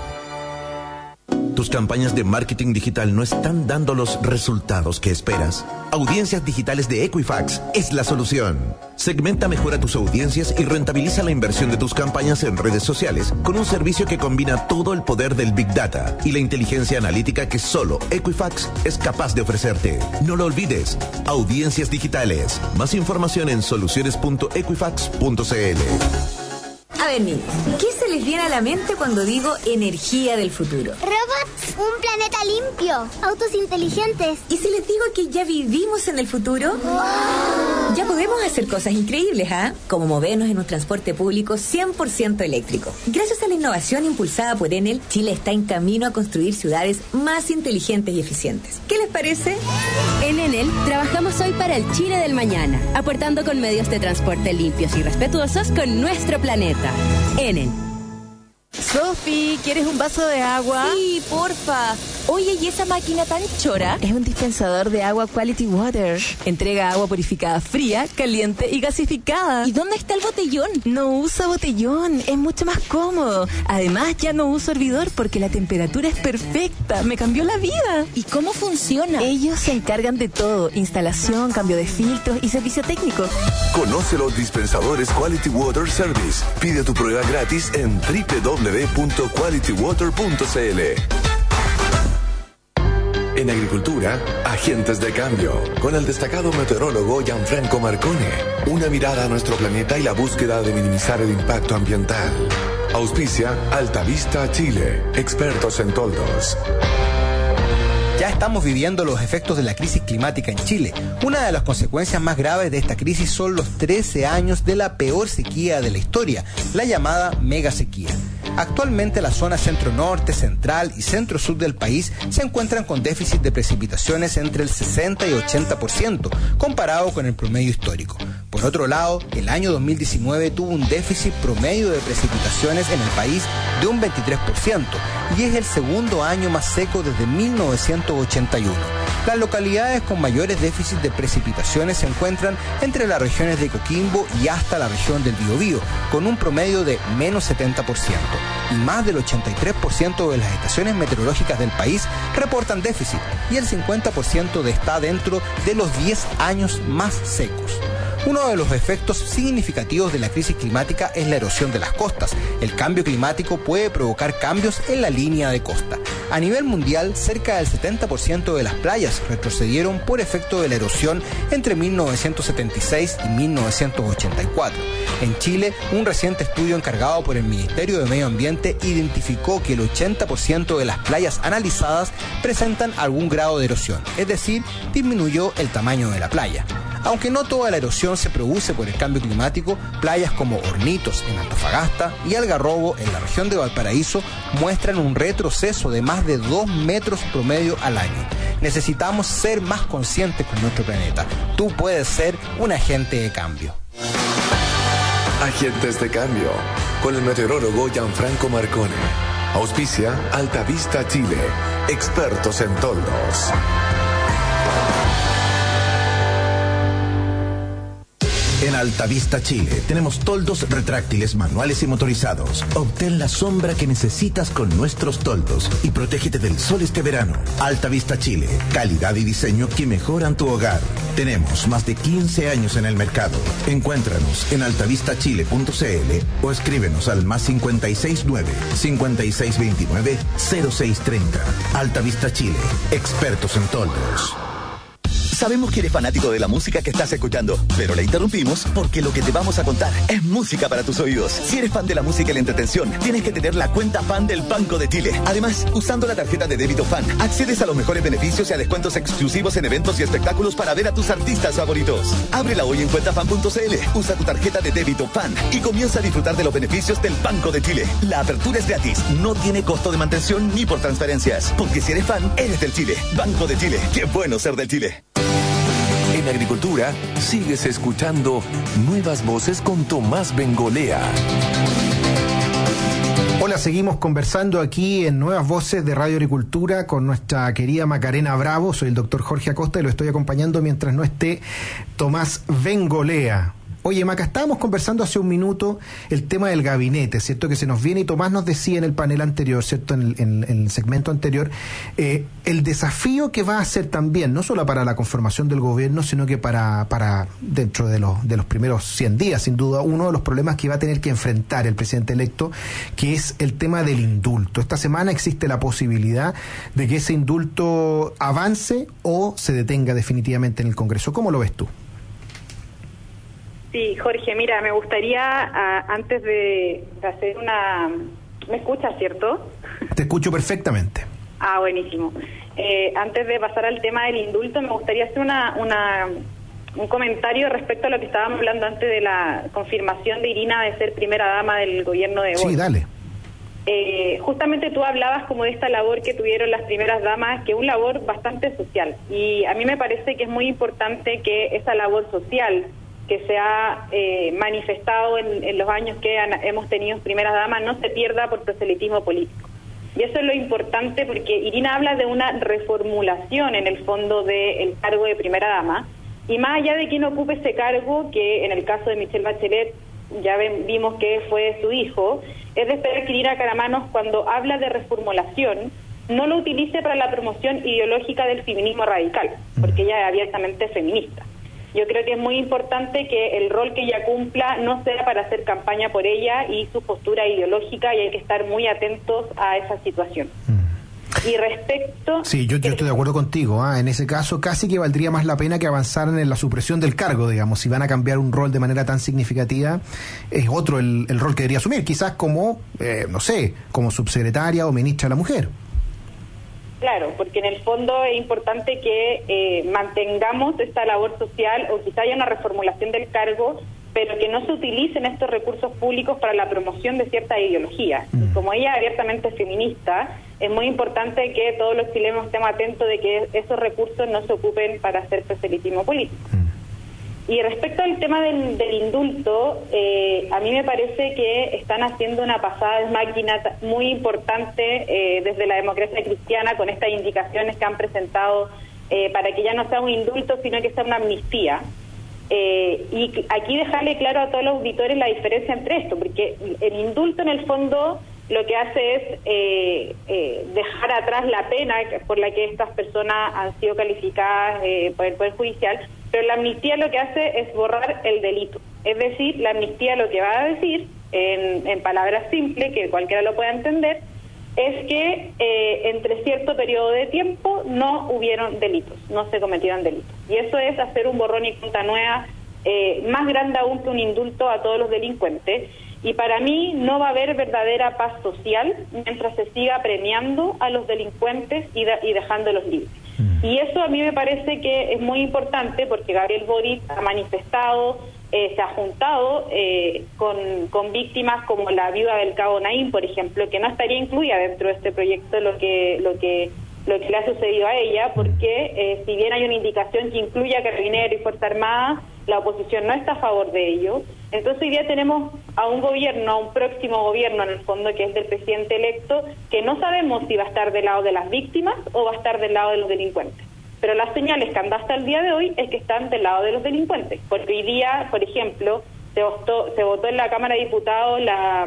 ¿Tus campañas de marketing digital no están dando los resultados que esperas? Audiencias digitales de Equifax es la solución. Segmenta mejor a tus audiencias y rentabiliza la inversión de tus campañas en redes sociales con un servicio que combina todo el poder del Big Data y la inteligencia analítica que solo Equifax es capaz de ofrecerte. No lo olvides. Audiencias digitales. Más información en soluciones.equifax.cl. A ver, niños, ¿qué se les viene a la mente cuando digo energía del futuro? Robots, un planeta limpio, autos inteligentes. ¿Y si les digo que ya vivimos en el futuro? ¡Wow! Ya podemos hacer cosas increíbles, ¿ah? Como movernos en un transporte público 100% eléctrico. Gracias a la innovación impulsada por Enel, Chile está en camino a construir ciudades más inteligentes y eficientes. ¿Qué les parece? En Enel trabajamos hoy para el Chile del mañana, aportando con medios de transporte limpios y respetuosos con nuestro planeta. Enel. Sofi, ¿quieres un vaso de agua? Sí, porfa. Oye, ¿y esa máquina tan chora? Es un dispensador de agua Quality Water. Entrega agua purificada fría, caliente y gasificada. ¿Y dónde está el botellón? No usa botellón, es mucho más cómodo. Además, ya no uso hervidor porque la temperatura es perfecta. Me cambió la vida. ¿Y cómo funciona? Ellos se encargan de todo. Instalación, cambio de filtros y servicio técnico. Conoce los dispensadores Quality Water Service. Pide tu prueba gratis en www.qualitywater.cl. En agricultura, agentes de cambio, con el destacado meteorólogo Gianfranco Marcone. Una mirada a nuestro planeta y la búsqueda de minimizar el impacto ambiental. Auspicia Altavista Chile, expertos en toldos. Ya estamos viviendo los efectos de la crisis climática en Chile. Una de las consecuencias más graves de esta crisis son los 13 años de la peor sequía de la historia, la llamada mega sequía. Actualmente la zona centro-norte, central y centro-sur del país se encuentran con déficit de precipitaciones entre el 60 y 80%, comparado con el promedio histórico. Por otro lado, el año 2019 tuvo un déficit promedio de precipitaciones en el país de un 23%, y es el segundo año más seco desde 1981. Las localidades con mayores déficits de precipitaciones se encuentran entre las regiones de Coquimbo y hasta la región del Biobío, con un promedio de menos 70%. Y más del 83% de las estaciones meteorológicas del país reportan déficit, y el 50% está dentro de los 10 años más secos. Uno de los efectos significativos de la crisis climática es la erosión de las costas. El cambio climático puede provocar cambios en la línea de costa. A nivel mundial, cerca del 70% de las playas retrocedieron por efecto de la erosión entre 1976 y 1984. En Chile, un reciente estudio encargado por el Ministerio de Medio Ambiente identificó que el 80% de las playas analizadas presentan algún grado de erosión, es decir, disminuyó el tamaño de la playa. Aunque no toda la erosión se produce por el cambio climático, playas como Hornitos en Antofagasta y Algarrobo en la región de Valparaíso muestran un retroceso de más de 2 metros promedio al año. Necesitamos ser más conscientes con nuestro planeta. Tú puedes ser un agente de cambio. Agentes de cambio, con el meteorólogo Gianfranco Marcone. Auspicia Altavista Chile, expertos en toldos. En Altavista Chile tenemos toldos retráctiles manuales y motorizados. Obtén la sombra que necesitas con nuestros toldos y protégete del sol este verano. Altavista Chile, calidad y diseño que mejoran tu hogar. Tenemos más de 15 años en el mercado. Encuéntranos en altavistachile.cl o escríbenos al +569-5629-0630. Altavista Chile, expertos en toldos. Sabemos que eres fanático de la música que estás escuchando, pero la interrumpimos porque lo que te vamos a contar es música para tus oídos. Si eres fan de la música y la entretención, tienes que tener la cuenta FAN del Banco de Chile. Además, usando la tarjeta de débito FAN, accedes a los mejores beneficios y a descuentos exclusivos en eventos y espectáculos para ver a tus artistas favoritos. Ábrela hoy en cuentafan.cl, usa tu tarjeta de débito FAN y comienza a disfrutar de los beneficios del Banco de Chile. La apertura es gratis, no tiene costo de mantención ni por transferencias, porque si eres fan, eres del Chile. Banco de Chile, qué bueno ser del Chile. En agricultura, sigues escuchando Nuevas Voces con Tomás Bengolea. Hola, seguimos conversando aquí en Nuevas Voces de Radio Agricultura con nuestra querida Macarena Bravo. Soy el doctor Jorge Acosta y lo estoy acompañando mientras no esté Tomás Bengolea. Oye, Maca, estábamos conversando hace un minuto el tema del gabinete, ¿cierto? Que se nos viene y Tomás nos decía en el panel anterior, ¿cierto? En el segmento anterior, el desafío que va a ser también, no solo para la conformación del gobierno, sino que para dentro de los primeros 100 días, sin duda, uno de los problemas que va a tener que enfrentar el presidente electo, que es el tema del indulto. Esta semana existe la posibilidad de que ese indulto avance o se detenga definitivamente en el Congreso. ¿Cómo lo ves tú? Sí, Jorge, mira, me gustaría, antes de hacer una... ¿Me escuchas, cierto? Te escucho perfectamente. Ah, buenísimo. Antes de pasar al tema del indulto, me gustaría hacer un comentario respecto a lo que estábamos hablando antes de la confirmación de Irina de ser primera dama del gobierno de Boric. Sí, dale. Justamente tú hablabas como de esta labor que tuvieron las primeras damas, que es una labor bastante social. Y a mí me parece que es muy importante que esa labor social que se ha manifestado en los años que hemos tenido primeras damas no se pierda por proselitismo político. Y eso es lo importante, porque Irina habla de una reformulación en el fondo del cargo de primera dama, y más allá de quien ocupe ese cargo, que en el caso de Michelle Bachelet ya vimos que fue su hijo, es de esperar que Irina Caramanos, cuando habla de reformulación, no lo utilice para la promoción ideológica del feminismo radical, porque ella es abiertamente feminista. Yo creo que es muy importante que el rol que ella cumpla no sea para hacer campaña por ella y su postura ideológica, y hay que estar muy atentos a esa situación. Y respecto... Sí, yo estoy de acuerdo contigo. En ese caso casi que valdría más la pena que avanzaran en la supresión del cargo, digamos. Si van a cambiar un rol de manera tan significativa, es otro el rol que debería asumir, quizás como, no sé, como subsecretaria o ministra de la Mujer. Claro, porque en el fondo es importante que mantengamos esta labor social, o quizá haya una reformulación del cargo, pero que no se utilicen estos recursos públicos para la promoción de cierta ideología. Como ella es abiertamente feminista, es muy importante que todos los chilenos estemos atentos de que esos recursos no se ocupen para hacer proselitismo político. Y respecto al tema del indulto, a mí me parece que están haciendo una pasada de máquina muy importante desde la democracia cristiana, con estas indicaciones que han presentado para que ya no sea un indulto, sino que sea una amnistía. Y aquí dejarle claro a todos los auditores la diferencia entre esto, porque el indulto en el fondo lo que hace es dejar atrás la pena por la que estas personas han sido calificadas por el Poder Judicial, pero la amnistía lo que hace es borrar el delito. Es decir, la amnistía lo que va a decir, en palabras simples, que cualquiera lo pueda entender, es que entre cierto periodo de tiempo no hubieron delitos, no se cometieron delitos. Y eso es hacer un borrón y cuenta nueva, más grande aún que un indulto a todos los delincuentes. Y para mí no va a haber verdadera paz social mientras se siga premiando a los delincuentes y dejándolos libres. Y eso a mí me parece que es muy importante, porque Gabriel Boric ha manifestado, se ha juntado con víctimas como la viuda del Cabo Naim, por ejemplo, que no estaría incluida dentro de este proyecto lo que le ha sucedido a ella, porque si bien hay una indicación que incluye a Carabineros y Fuerza Armada, la oposición no está a favor de ello. Entonces hoy día tenemos a un gobierno, a un próximo gobierno en el fondo, que es del presidente electo, que no sabemos si va a estar del lado de las víctimas o va a estar del lado de los delincuentes. Pero las señales que han dado hasta el día de hoy es que están del lado de los delincuentes, porque hoy día, por ejemplo, se votó en la Cámara de Diputados la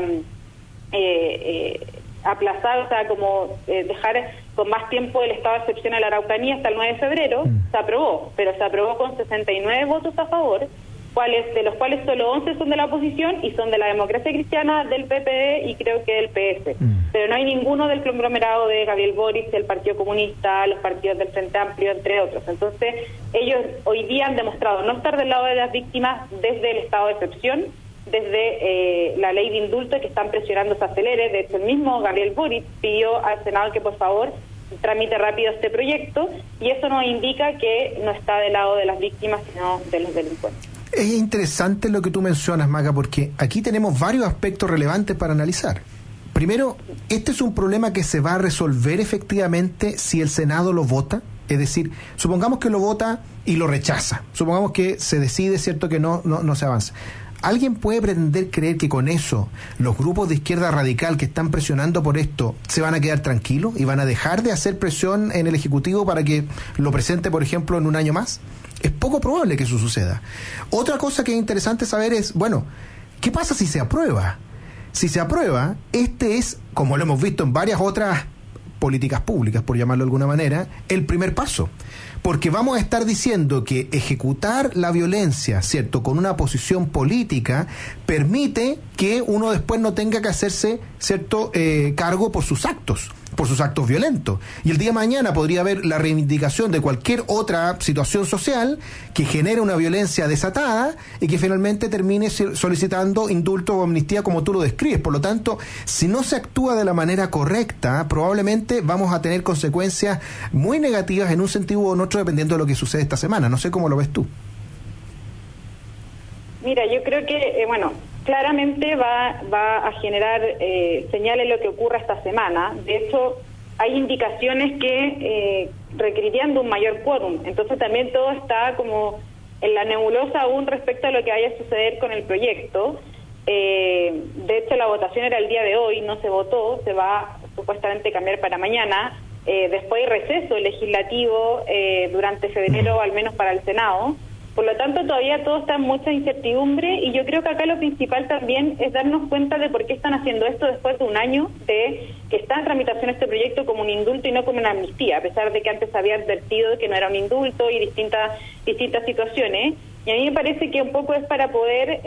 aplazar, o sea, como dejar con más tiempo el estado de excepción a la Araucanía hasta el 9 de febrero, se aprobó, pero se aprobó con 69 votos a favor, de los cuales solo 11 son de la oposición y son de la Democracia Cristiana, del PPD y creo que del PS. Pero no hay ninguno del conglomerado de Gabriel Boric, del Partido Comunista, los partidos del Frente Amplio, entre otros. Entonces, ellos hoy día han demostrado no estar del lado de las víctimas desde el estado de excepción, desde la ley de indulto, que están presionando se acelere. De hecho, el mismo Gabriel Boric pidió al Senado que por favor tramite rápido este proyecto, y eso nos indica que no está del lado de las víctimas, sino de los delincuentes. Es interesante lo que tú mencionas, Maca, porque aquí tenemos varios aspectos relevantes para analizar. Primero, este es un problema que se va a resolver efectivamente si el Senado lo vota. Es decir, supongamos que lo vota y lo rechaza. Supongamos que se decide, ¿cierto?, que no se avanza. ¿Alguien puede pretender creer que con eso los grupos de izquierda radical que están presionando por esto se van a quedar tranquilos y van a dejar de hacer presión en el Ejecutivo para que lo presente, por ejemplo, en un año más? Es poco probable que eso suceda. Otra cosa que es interesante saber es, bueno, ¿qué pasa si se aprueba? Si se aprueba, este es, como lo hemos visto en varias otras políticas públicas, por llamarlo de alguna manera, el primer paso. Porque vamos a estar diciendo que ejecutar la violencia, ¿cierto?, con una posición política, permite que uno después no tenga que hacerse, ¿cierto?, cargo por sus actos violentos. Y el día de mañana podría haber la reivindicación de cualquier otra situación social que genere una violencia desatada y que finalmente termine solicitando indulto o amnistía, como tú lo describes. Por lo tanto, si no se actúa de la manera correcta, probablemente vamos a tener consecuencias muy negativas en un sentido u otro, dependiendo de lo que sucede esta semana. No sé cómo lo ves tú. Mira, yo creo que, claramente va a generar señales lo que ocurra esta semana. De hecho, hay indicaciones que requerirían de un mayor quórum. Entonces también todo está como en la nebulosa aún respecto a lo que vaya a suceder con el proyecto. De hecho, la votación era el día de hoy, no se votó, se va supuestamente a cambiar para mañana. Después hay receso legislativo durante febrero, al menos para el Senado. Por lo tanto, todavía todo está en mucha incertidumbre, y yo creo que acá lo principal también es darnos cuenta de por qué están haciendo esto después de un año de que está en tramitación este proyecto como un indulto y no como una amnistía, a pesar de que antes había advertido que no era un indulto y distintas situaciones. Y a mí me parece que un poco es para poder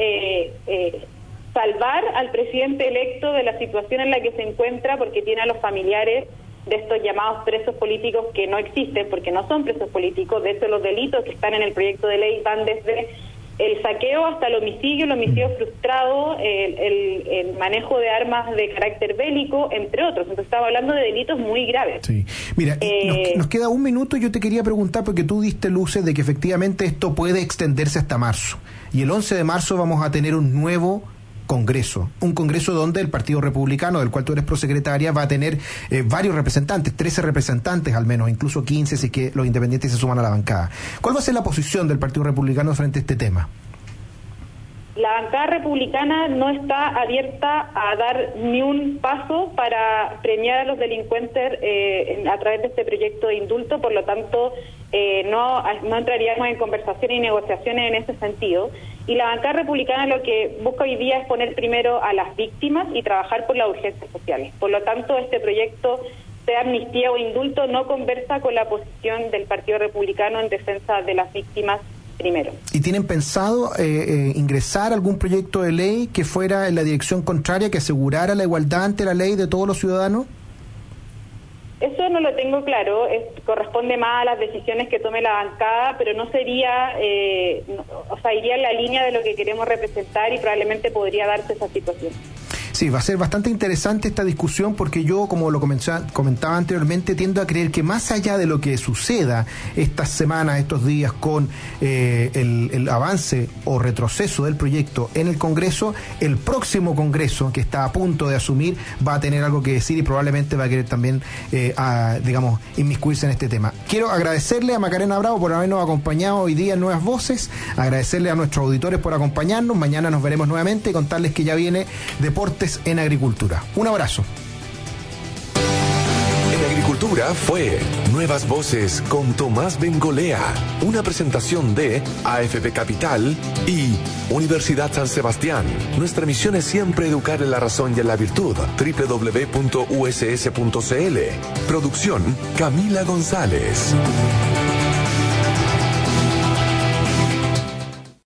salvar al presidente electo de la situación en la que se encuentra, porque tiene a los familiares de estos llamados presos políticos que no existen, porque no son presos políticos. De hecho, los delitos que están en el proyecto de ley van desde el saqueo hasta el homicidio frustrado, el manejo de armas de carácter bélico, entre otros. Entonces estaba hablando de delitos muy graves. Sí. Mira, nos queda un minuto y yo te quería preguntar, porque tú diste luces de que efectivamente esto puede extenderse hasta marzo. Y el 11 de marzo vamos a tener un nuevo Congreso, un Congreso donde el Partido Republicano, del cual tú eres prosecretaria, va a tener varios representantes, 13 representantes al menos, incluso 15 si es que los independientes se suman a la bancada. ¿Cuál va a ser la posición del Partido Republicano frente a este tema? La bancada republicana no está abierta a dar ni un paso para premiar a los delincuentes a través de este proyecto de indulto. Por lo tanto, no entraríamos en conversaciones y negociaciones en ese sentido. Y la bancada republicana lo que busca hoy día es poner primero a las víctimas y trabajar por las urgencias sociales. Por lo tanto, este proyecto, sea amnistía o indulto, no conversa con la posición del Partido Republicano en defensa de las víctimas primero. ¿Y tienen pensado ingresar algún proyecto de ley que fuera en la dirección contraria, que asegurara la igualdad ante la ley de todos los ciudadanos? Eso no lo tengo claro, corresponde más a las decisiones que tome la bancada, pero no sería, iría en la línea de lo que queremos representar y probablemente podría darse esa situación. Sí, va a ser bastante interesante esta discusión porque yo, como lo comentaba anteriormente, tiendo a creer que más allá de lo que suceda estas semanas, estos días con el avance o retroceso del proyecto en el Congreso, el próximo Congreso que está a punto de asumir va a tener algo que decir y probablemente va a querer también, inmiscuirse en este tema. Quiero agradecerle a Macarena Bravo por habernos acompañado hoy día en Nuevas Voces, agradecerle a nuestros auditores por acompañarnos. Mañana nos veremos nuevamente y contarles que ya viene Deportes en Agricultura. Un abrazo. En Agricultura fue Nuevas Voces con Tomás Bengolea, una presentación de AFP Capital y Universidad San Sebastián. Nuestra misión es siempre educar en la razón y en la virtud. www.uss.cl. Producción Camila González.